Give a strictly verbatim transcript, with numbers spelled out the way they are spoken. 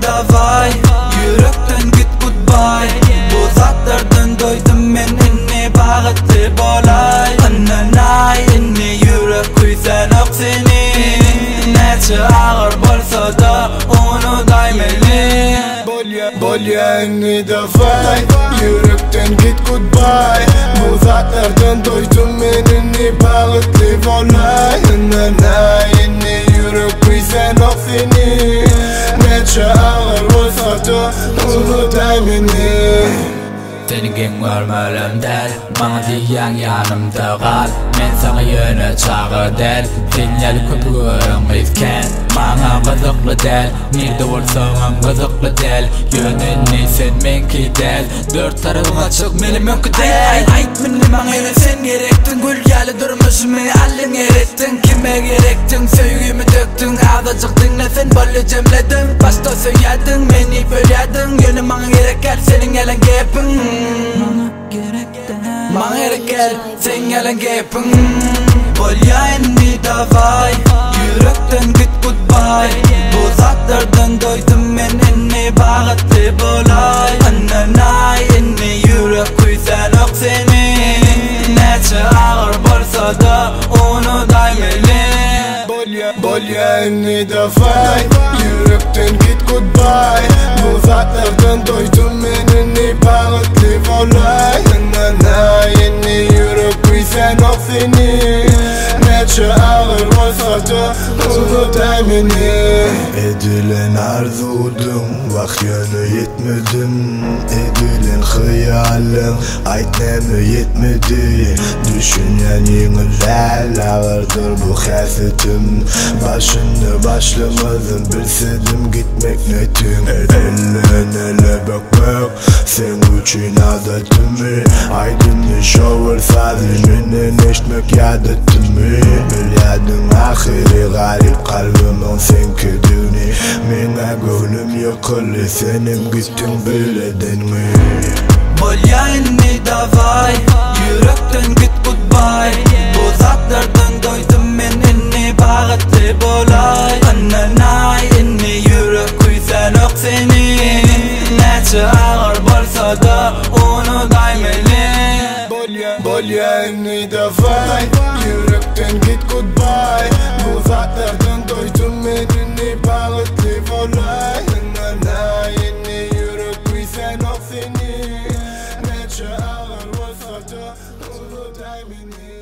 davay, yürekten git goodbye. Bu zatlardan doydum men, inni bağıtlı bolay. Annanay inni yürek kuysan ok seni. Neçe ağır bolsa da onu daymeli. Bolya inni davay, yürekten git goodbye. Bu zatlardan doydum men, inni bağıtlı bolay. Annanay inni yürek kuysan ok seni. Neçe ağır bolsa da onu daymeli. Seni kim görmelem der, bana diyen yanımda kal. Men sana yöne çağı der, sinyal köpüğüm izken. Bana kızıklı del, nerede olsağım kızıklı del. Yönünü sen menki del, dört tarafım açık meni mönki del. Ait minni bana yine sen gerektin, gül yalı durmuşumu allin erettin. Kime gerektin, söygümü döktün, azıcık dinlesen bollu cemledin. Başta söylədin, meni bölyadın, yönü bana gerek gel, senin gelen gepin. Bana gerek gel, sen gelen gepin. Bolya inni davay, yürekten git goodbye. Bu zatlardan doydum men, inni bağıtlı bolay. Annanay inni yürek kuysan ok seni. Neçe ağır bolsa da onu daymeli. Bolya inni davay, yürekten git goodbye. Bu zatlardan doydum men, inni bağıtlı bolay. Annanay inni yürek kuysan ok seni. Neçe ağır bolsa da onu daymeli. Edilen arzudum, vahyana yetmedim. Edilen hayalim, aytnemi yetmedi. Düşünen yeniler ağırdır bu hasetim. Başını başlamadım, bilsedim gitmek netim. Ellen ele bakmak, sen üçün adetimi. Aydınlı şovur sadece eşmek yadetimi. Bilyadın ahiri garip kalbimon sen kedini. Mena gönlüm yıkılı, senin gittin biledin mi? Bolya inni davay, yürekten git goodbye. Bu zatlardan doydum men, inni bağıtlı bolay. Annanay inni yürek kuysan ok seni. Neçe ağır bolsa da onu daymeli. Bolya inni davay, yürekten git goodbye. Bu zatlardan doydum men, inni bağıtlı bolay. Annanay inni yürek kuysan ok seni. Neçe ağır bolsa da onu daymeli.